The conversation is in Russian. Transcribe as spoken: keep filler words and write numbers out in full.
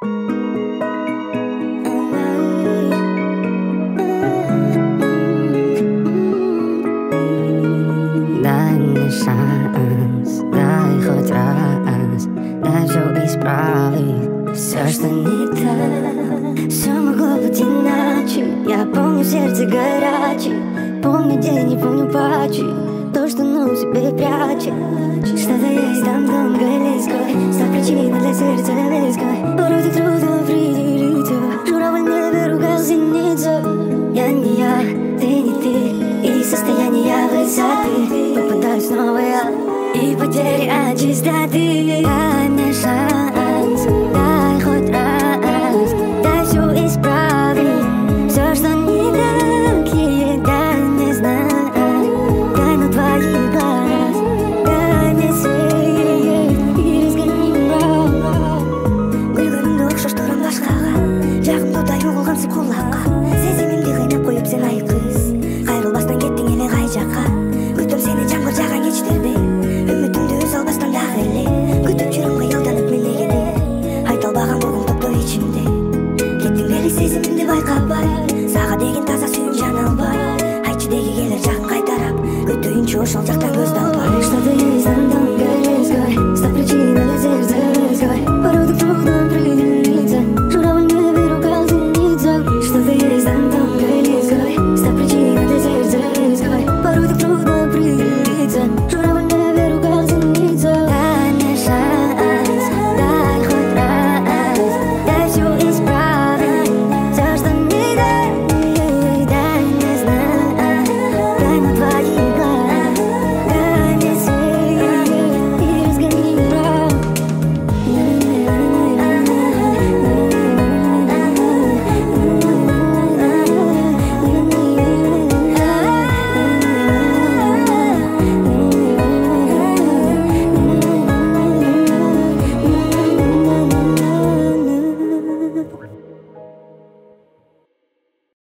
Дай мне шанс, дай хоть раз, дай все исправить, все, что не так. Все могло быть иначе, я помню сердце горячее, помню день, не помню пачи, то, что на себе прячет. Что-то есть там тонкой лиской, став причиной для сердца низкой. Вроде трудно определить, журавль в небе ругал зеницу. Я не я, ты не ты, и состояние высоты попадаю снова я, и потери от чистоты.